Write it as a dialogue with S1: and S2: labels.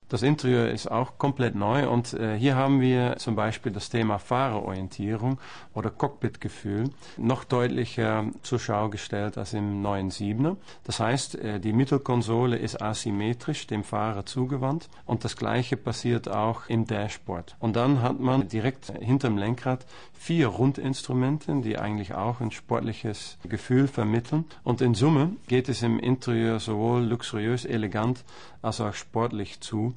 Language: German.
S1: Das Interieur ist auch komplett neu und hier haben wir zum Beispiel das Thema Fahrerorientierung oder Cockpitgefühl noch deutlicher zur Schau gestellt als im neuen 7er. Das heißt, die Mittelkonsole ist asymmetrisch dem Fahrer zugewandt und das gleiche passiert auch im Dashboard. Und dann hat man direkt hinterm Lenkrad 4 Rundinstrumente, die eigentlich auch ein sportliches Gefühl vermitteln. Und in Summe geht es im Interieur sowohl luxuriös, elegant als auch sportlich zu.